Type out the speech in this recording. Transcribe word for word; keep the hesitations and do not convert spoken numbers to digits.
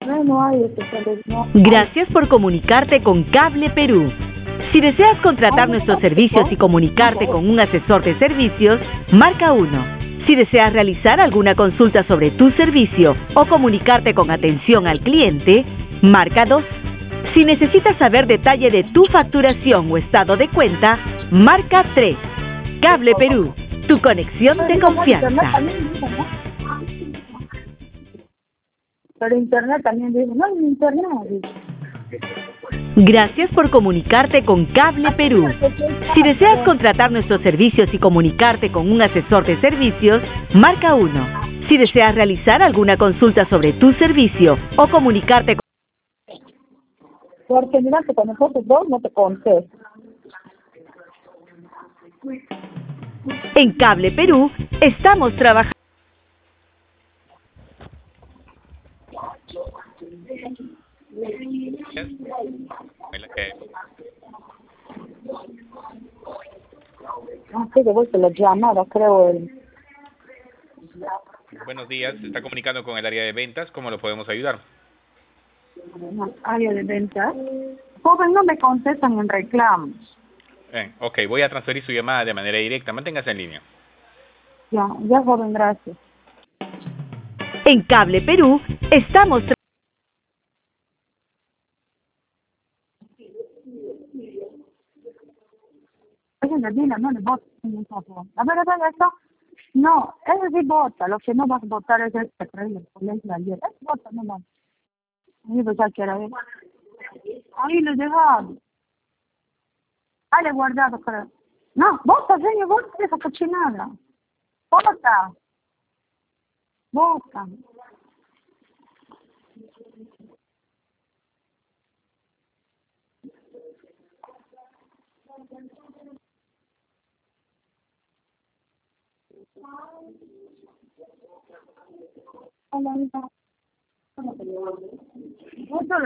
No, no hay especiales, no. Gracias por comunicarte con Cable Perú. Si deseas contratar nuestros servicios y comunicarte con un asesor de servicios, marca uno. Si deseas realizar alguna consulta sobre tu servicio o comunicarte con atención al cliente, marca dos. Si necesitas saber detalle de tu facturación o estado de cuenta, marca tres. Cable Perú, tu conexión de confianza. Pero internet también dice, no, en internet. Gracias por comunicarte con Cable Perú. Si deseas contratar nuestros servicios y comunicarte con un asesor de servicios, marca uno. Si deseas realizar alguna consulta sobre tu servicio o comunicarte con... Porque mira que con nosotros dos no te contesto. En Cable Perú estamos trabajando. No sé, de vuelta la llamada, creo. El... Buenos días, se está comunicando con el área de ventas, ¿cómo lo podemos ayudar? área de ventas. Joven, no me contestan en reclamos. Eh, ok, voy a transferir su llamada de manera directa, manténgase en línea. Ya, ya, joven, gracias. En Cable Perú estamos trabajando. Oye, dile, no le votes un poco. A ver, a ver, esto. No, ese sí vota. Lo que no vas a votar es el que trae el colegio ayer. Es vota, no más. Ahí pues ya quiero ver. Ahí lo he dejado. Ahí le he guardado, creo. No, vota, señor, vota esa cochinada. Vota. Vota. Hola, hija. Vota.